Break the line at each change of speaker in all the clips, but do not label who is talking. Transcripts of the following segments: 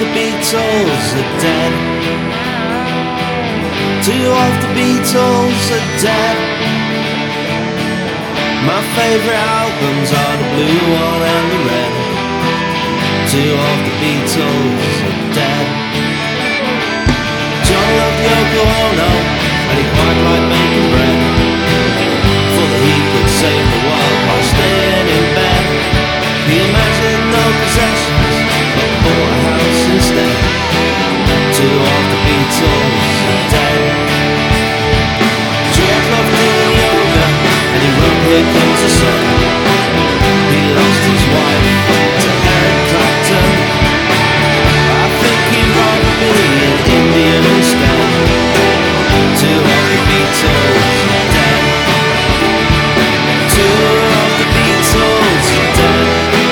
the Beatles are dead. Two of the Beatles are dead. My favourite albums are the blue one and the red. Two of the Beatles are dead. John loved Yoko Ono, and he quite liked making bread, for that he could save the world by staying in bed. He imagined no possessions, but bought a house instead. Two of the Beatles are dead. George loved doing yoga, and he wrote Here Comes the Sun. He lost his wife to Eric Clapton. I think he'd rather be an Indian instead. Two of the Beatles are dead. Two of the Beatles are dead.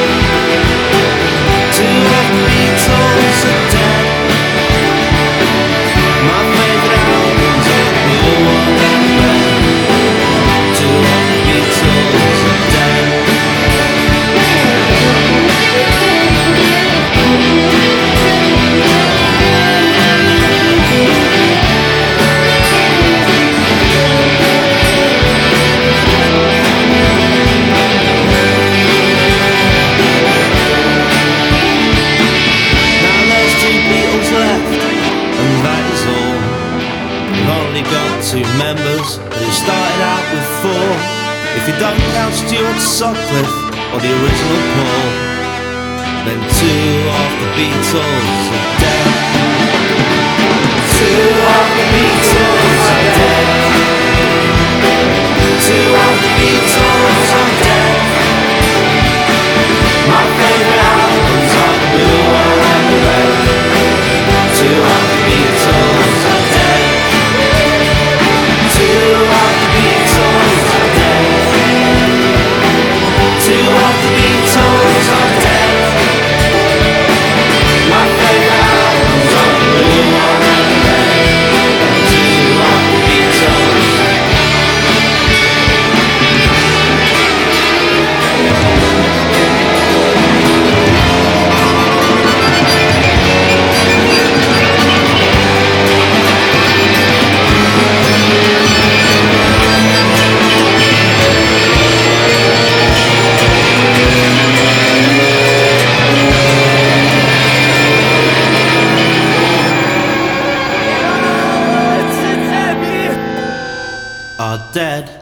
Two of the Beatles are dead. My favourite albums are the blue one and the red. Two of the Beatles are dead. Now there's two Beatles left, and that is all. We've only got two members, but it started out with four. If you don't count Stuart Sutcliffe or the original Paul, then two of the Beatles are dead. Two of the Beatles are dead. Two of the Beatles are dead. My favourite albums are the blue one and the red. Two of the Beatles are dead. Two of the Beatles are dead. Two of the Beatles are dead. My favourite albums are the blue one and the red. Two of the Beatles. Are dead.